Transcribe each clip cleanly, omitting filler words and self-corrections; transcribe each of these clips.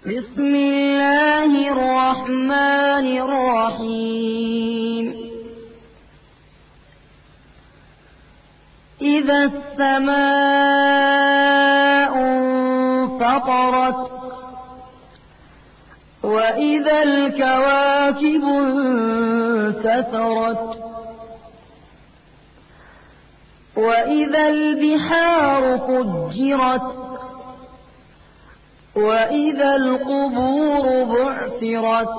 بسم الله الرحمن الرحيم إذا السماء انفطرت وإذا الكواكب انتثرت وإذا البحار فجرت وإذا القبور بعثرت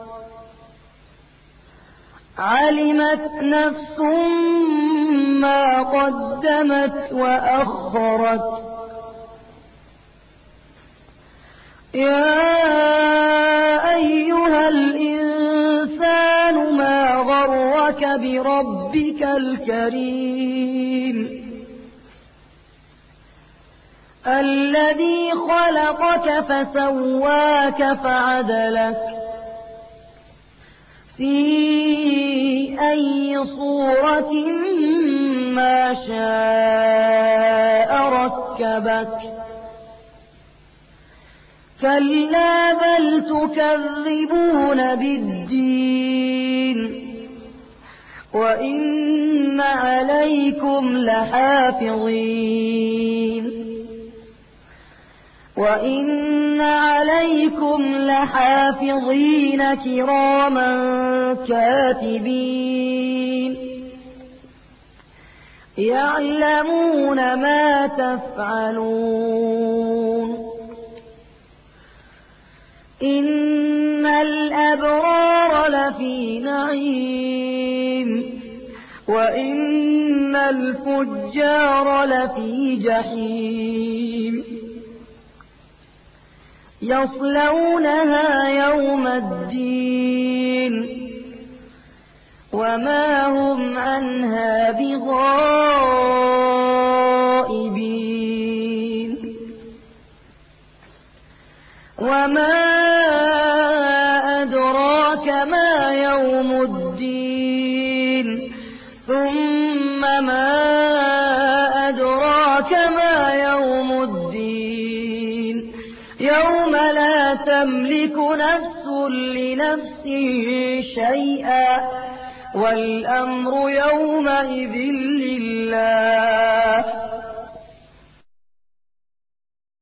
علمت نفس ما قدمت وأخرت يا أيها الإنسان ما غرك بربك الكريم الذي خلقك فسواك فعدلك في أي صورة ما شاء ركبك كلا بل تكذبون بالدين وإن عليكم لحافظين كراما كاتبين يعلمون ما تفعلون إن الأبرار لفي نعيم وإن الفجار لفي جحيم يصلونها يوم الدين وما هم عنها بغائبين وما أدراك ما يوم الدين ثم ما أدراك ما يوم الدين يوم لا تملك نفس لنفس شيئا والأمر يومئذ لله